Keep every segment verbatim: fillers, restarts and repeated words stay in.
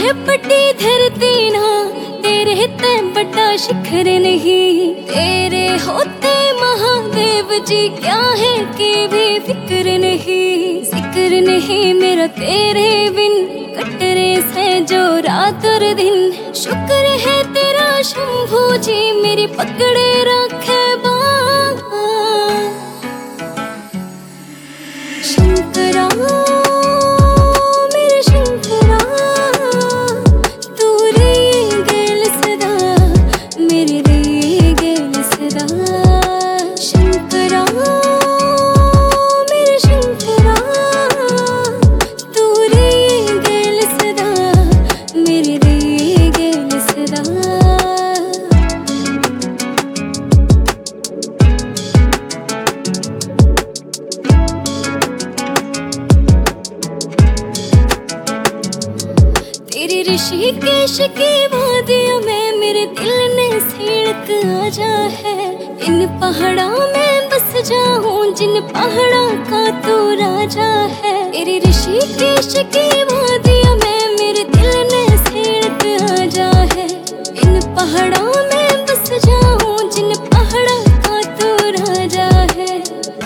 पटी धरती ना, तेरे ते बड़ा शिखर नहीं। तेरे होते महादेव जी क्या है कि भी फिक्र नहीं। जिक्र नहीं मेरा तेरे बिन, कट रे से जो रात और दिन। शुक्र है तेरा शंभू जी मेरी पकड़े रखे बाँह। शंकरा मेरे शंकरा, तू रे गेल सदा, मेरे रे गेल सदा। शंकरा मेरे शंकरा, तू रे गेल सदा, मेरे रे गेल सदा। तेरी ऋषिकेश की वादियों में मेरे दिल ने सीढ़क आजा है। इन पहाड़ों में बस जाऊं जिन पहाड़ों का तू राजा है। तेरी ऋषिकेश की वादियों में मेरे दिल ने सीढ़क आजा है। इन पहाड़ों में बस जाऊं जिन पहाड़ों का तू राजा है।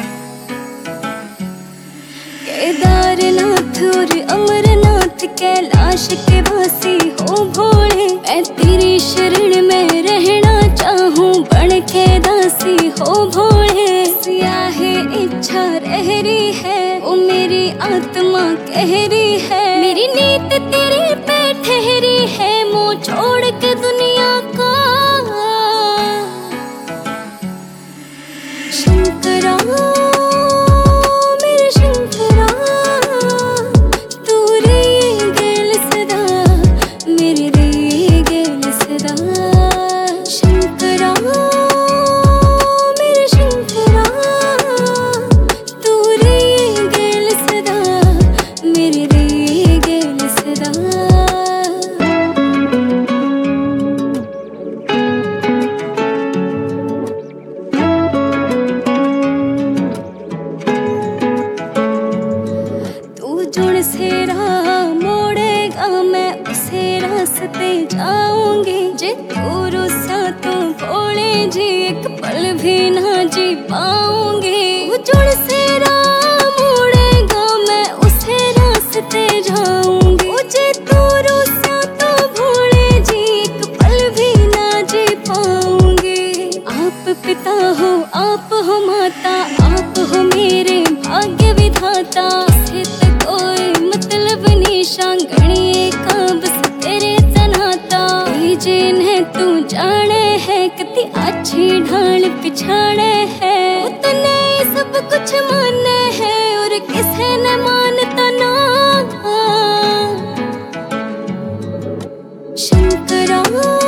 केदारनाथ और अमरनाथ कैलाश के वासी हो भोले, मैं तेरी शरण में रहना चाहूं बन के दासी हो भोले। सिया है इच्छा रह रही है, वो मेरी आत्मा कह रही है। मेरी नीत तेरे पे ठहरी है, मोह छोड़ के दुनिया का। शंकरा मेरे शंकरा, तू रे गेल सदा, मेरे रे गेल सदा। शंकरा मेरे शंकरा, तू रे गेल सदा, मेरे रे गेल सदा। जुड़ से राह मोड़ेगा मैं उसे रास्ते जाऊंगी। जे तू रुसा तो भोले जी एक पल भी ना जी पाऊंगी। जुड़ से राह मोड़ेगा मैं उसे रास्ते जाऊंगी। जे तू रुसा तो भोले जी एक पल भी ना जी पाऊंगी। आप पिता हो आप हो माता, आप हो मेरे भाग्य विधाता। शांगणिए का बस तेरे तनाता, जिन्हें तू जाने है कितनी अच्छी ढाल पिछाड़े है। उतने सब कुछ माने है और किसे न मानता ना। शंकरा